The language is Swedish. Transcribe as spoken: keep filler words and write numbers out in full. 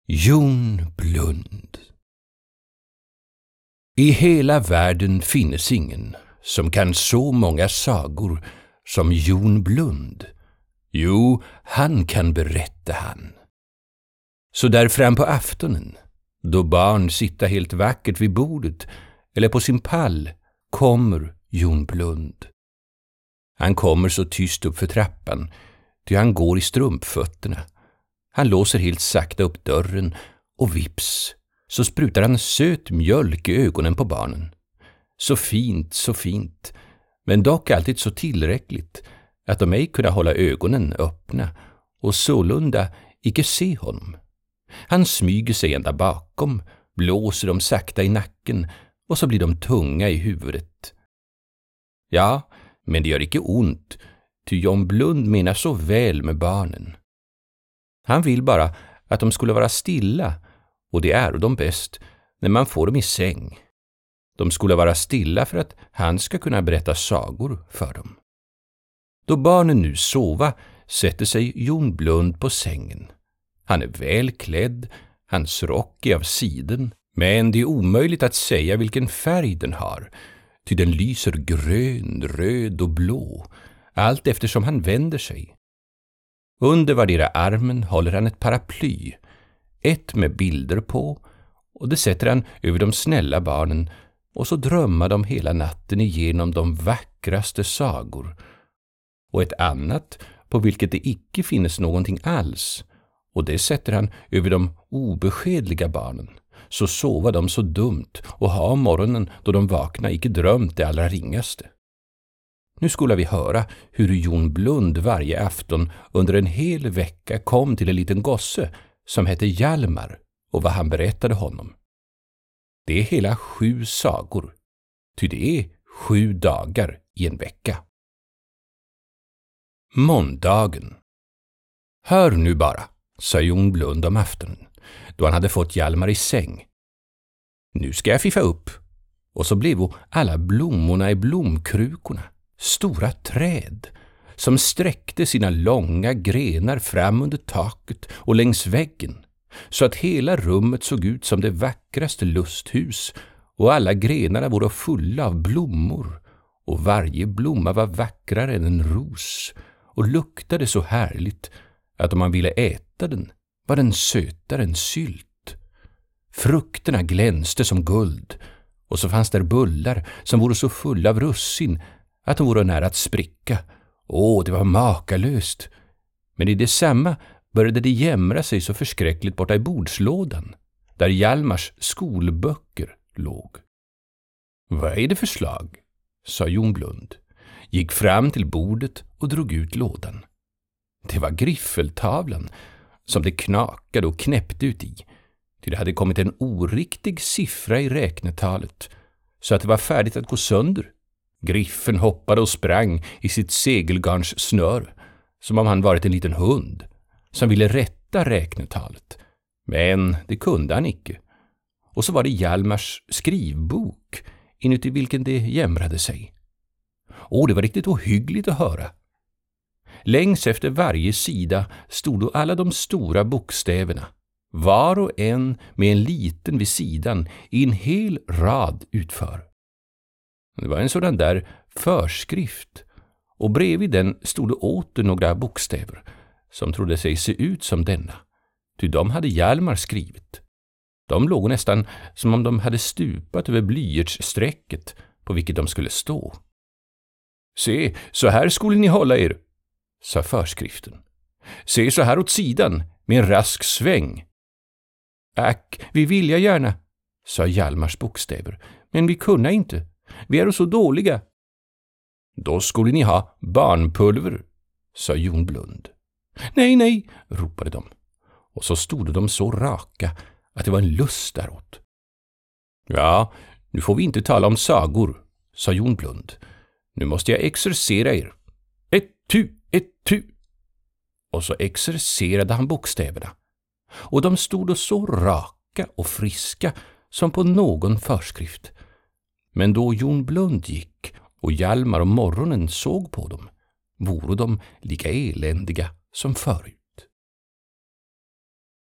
Jon Blund. I hela världen finnes ingen som kan så många sagor som Jon Blund. Jo, han kan berätta han. Så där fram på aftonen, då barn sitta helt vackert vid bordet eller på sin pall, kommer Jon Blund. Han kommer så tyst upp för trappan, ty han går i strumpfötterna. Han låser helt sakta upp dörren och vips, så sprutar han söt mjölk i ögonen på barnen. Så fint, så fint, men dock alltid så tillräckligt att de ej kunna hålla ögonen öppna och sålunda icke se honom. Han smyger sig ända bakom, blåser dem sakta i nacken och så blir de tunga i huvudet. Ja, men det gör icke ont, ty Jon Blund menar så väl med barnen. Han vill bara att de skulle vara stilla, och det är de bäst när man får dem i säng. De skulle vara stilla för att han ska kunna berätta sagor för dem. Då barnen nu sova sätter sig Jon Blund på sängen. Han är väl klädd, hans rock är av siden, men det är omöjligt att säga vilken färg den har, ty den lyser grön, röd och blå, allt eftersom han vänder sig. Under vardera armen håller han ett paraply, ett med bilder på, och det sätter han över de snälla barnen, och så drömmar de hela natten igenom de vackraste sagor, och ett annat på vilket det icke finns någonting alls, och det sätter han över de obeskedliga barnen, så sova de så dumt och ha morgonen då de vakna icke drömt det allra ringaste. Nu skulle vi höra hur Jon Blund varje afton under en hel vecka kom till en liten gosse som hette Hjalmar och vad han berättade honom. Det är hela sju sagor, ty det är sju dagar i en vecka. Måndagen. Hör nu bara, sa Jon Blund om aftonen, då han hade fått Hjalmar i säng. Nu ska jag fiffa upp, och så blev alla blommorna i blomkrukorna stora träd som sträckte sina långa grenar fram under taket och längs väggen, så att hela rummet såg ut som det vackraste lusthus, och alla grenarna vore fulla av blommor, och varje blomma var vackrare än en ros och luktade så härligt att om man ville äta den var den sötare än sylt. Frukterna glänste som guld, och så fanns där bullar som vore så fulla av russin att de vore nära att spricka. Åh, det var makalöst. Men i detsamma började det jämra sig så förskräckligt borta i bordslådan, där Hjalmars skolböcker låg. Vad är det för slag? Sa Jon Blund, gick fram till bordet och drog ut lådan. Det var griffeltavlan som det knakade och knäppte ut i, till det hade kommit en oriktig siffra i räknetalet, så att det var färdigt att gå sönder. Griffen hoppade och sprang i sitt segelgarns snör, som om han varit en liten hund, som ville rätta räknetalet. Men det kunde han icke. Och så var det Hjalmars skrivbok, inuti vilken det jämrade sig. Och det var riktigt ohyggligt att höra. Längs efter varje sida stod då alla de stora bokstäverna, var och en med en liten vid sidan i en hel rad utför. Det var en sådan där förskrift, och bredvid den stod det åter några bokstäver som trodde sig se ut som denna, ty de hade Hjalmar skrivit. De låg nästan som om de hade stupat över blyertssträcket på vilket de skulle stå. Se, så här skulle ni hålla er, sa förskriften. Se så här åt sidan med en rask sväng. Ack, vi vilja gärna, sa Hjalmars bokstäver, men vi kunna inte. Vi är så dåliga. Då skulle ni ha barnpulver, sa Jon Blund. Nej, nej, ropade de. Och så stod de så raka att det var en lust däråt. Ja, nu får vi inte tala om sagor, sa Jon Blund. Nu måste jag exercera er. Ett tu, ett tu. Och så exercerade han bokstäverna. Och de stod då så raka och friska som på någon förskrift. Men då Jon Blund gick och Hjalmar om morgonen såg på dem, vore de lika eländiga som förut.